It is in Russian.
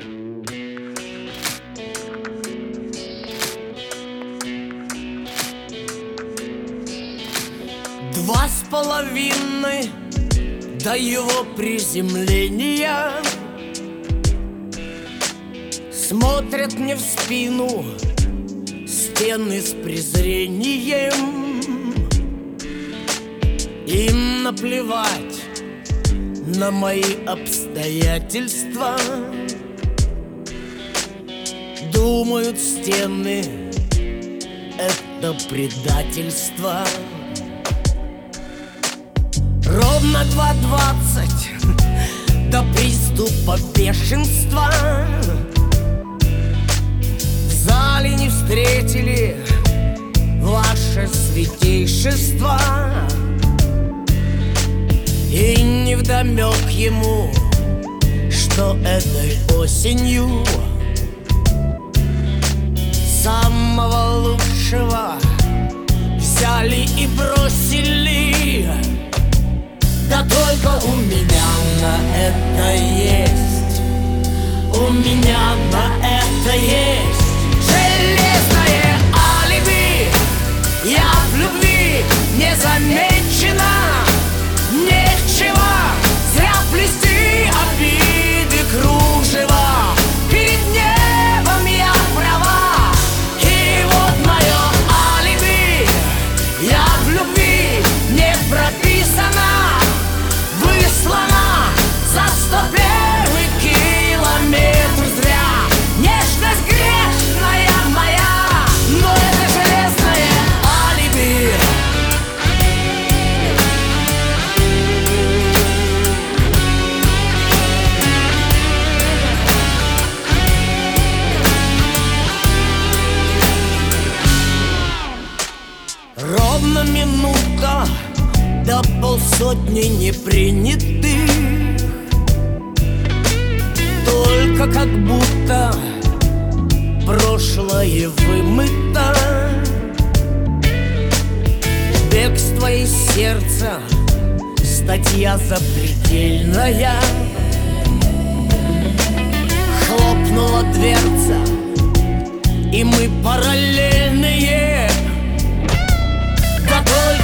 2,5 до его приземления смотрят мне в спину стены с презрением. Им наплевать на мои обстоятельства. Думают, стены — это предательство. Ровно 2:20 до приступа бешенства. В зале не встретили ваше святейшество, и невдомек ему, что этой осенью самого лучшего взяли и бросили. Да только у меня на это есть, у меня на это есть железное алиби. Я в любви не замечена, нечего зря плести обиды кружева. Перед небом я права, и вот мое алиби. Я в любви не прописана, выслана за 101 километр зря. Нежность грешная моя, но это железное алиби. Ровно минута до 150 непринятых. Только как будто прошлое вымыто. Бегство из сердца, статья запредельная. Хлопнула дверца, и мы параллельные. Да только